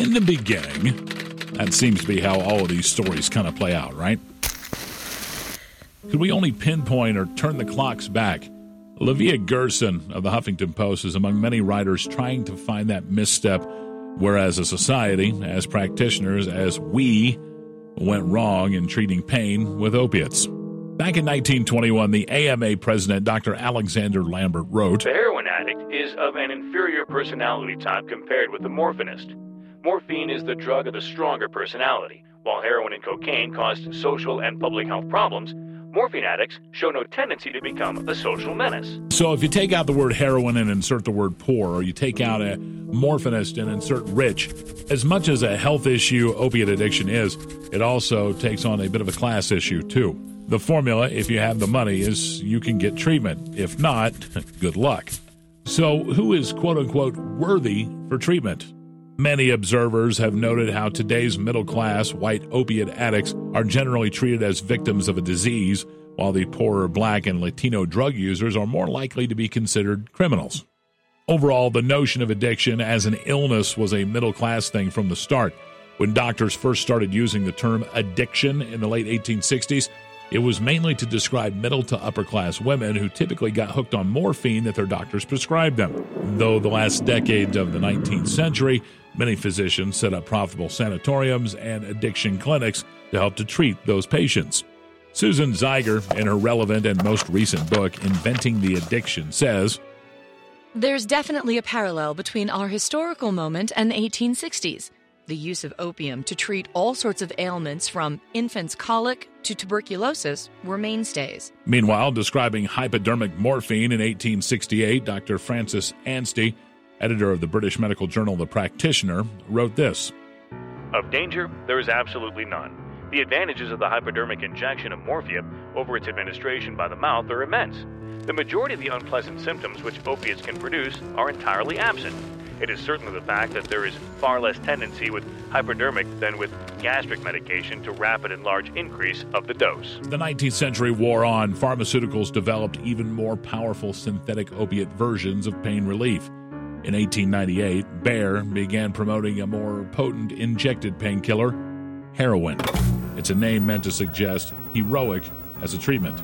In the beginning, that seems to be how all of these stories kind of play out, right? Could we only pinpoint or turn the clocks back? Olivia Gerson of the Huffington Post is among many writers trying to find that misstep, whereas a society, as practitioners, as we went wrong in treating pain with opiates. Back in 1921, the AMA president, Dr. Alexander Lambert, wrote, "The heroin addict is of an inferior personality type compared with the morphinist. Morphine is the drug of the stronger personality. While heroin and cocaine caused social and public health problems, morphine addicts show no tendency to become a social menace." So if you take out the word heroin and insert the word poor, or you take out a morphinist and insert rich, as much as a health issue opiate addiction is, it also takes on a bit of a class issue too. The formula, if you have the money, is you can get treatment. If not, good luck. So who is quote-unquote worthy for treatment? Many observers have noted how today's middle-class white opiate addicts are generally treated as victims of a disease, while the poorer Black and Latino drug users are more likely to be considered criminals. Overall, the notion of addiction as an illness was a middle-class thing from the start. When doctors first started using the term addiction in the late 1860s, it was mainly to describe middle to upper-class women who typically got hooked on morphine that their doctors prescribed them. Though the last decade of the 19th century, many physicians set up profitable sanatoriums and addiction clinics to help to treat those patients. Susan Zeiger, in her relevant and most recent book, Inventing the Addiction, says, "There's definitely a parallel between our historical moment and the 1860s. The use of opium to treat all sorts of ailments from infant's colic to tuberculosis were mainstays." Meanwhile, describing hypodermic morphine in 1868, Dr. Francis Anstey, editor of the British medical journal The Practitioner, wrote this, "Of danger, there is absolutely none. The advantages of the hypodermic injection of morphia over its administration by the mouth are immense. The majority of the unpleasant symptoms which opiates can produce are entirely absent. It is certainly the fact that there is far less tendency with hypodermic than with gastric medication to rapid and large increase of the dose." The 19th century wore on. Pharmaceuticals developed even more powerful synthetic opiate versions of pain relief. In 1898, Bayer began promoting a more potent injected painkiller, heroin. It's a name meant to suggest heroic as a treatment.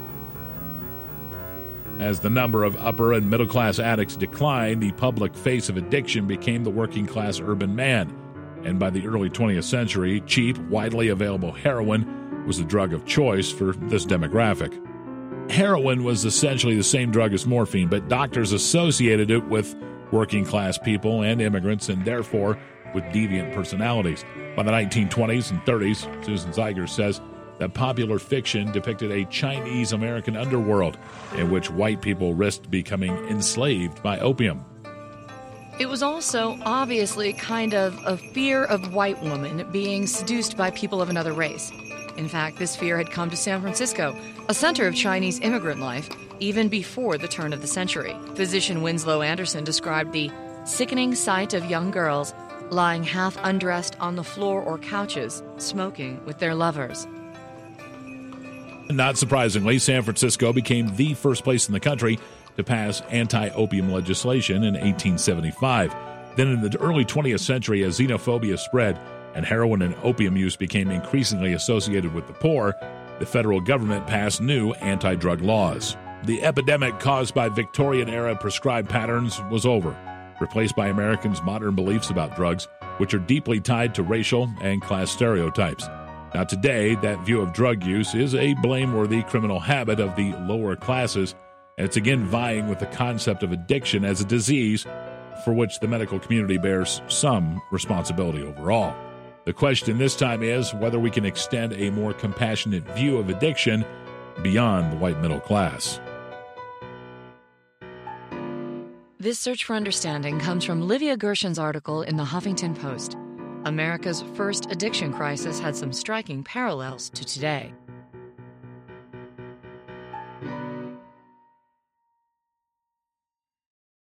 As the number of upper and middle-class addicts declined, the public face of addiction became the working-class urban man. And by the early 20th century, cheap, widely available heroin was the drug of choice for this demographic. Heroin was essentially the same drug as morphine, but doctors associated it with working-class people and immigrants, and therefore with deviant personalities. By the 1920s and 30s, Susan Zeiger says, that popular fiction depicted a Chinese-American underworld in which white people risked becoming enslaved by opium. It was also obviously kind of a fear of white women being seduced by people of another race. In fact, this fear had come to San Francisco, a center of Chinese immigrant life, even before the turn of the century. Physician Winslow Anderson described the sickening sight of young girls lying half undressed on the floor or couches, smoking with their lovers. Not surprisingly, San Francisco became the first place in the country to pass anti-opium legislation in 1875. Then in the early 20th century, as xenophobia spread and heroin and opium use became increasingly associated with the poor, the federal government passed new anti-drug laws. The epidemic caused by Victorian-era prescribed patterns was over, replaced by Americans' modern beliefs about drugs, which are deeply tied to racial and class stereotypes. Now today, that view of drug use is a blameworthy criminal habit of the lower classes, and it's again vying with the concept of addiction as a disease for which the medical community bears some responsibility overall. The question this time is whether we can extend a more compassionate view of addiction beyond the white middle class. This search for understanding comes from Livia Gershon's article in the Huffington Post. America's first addiction crisis had some striking parallels to today.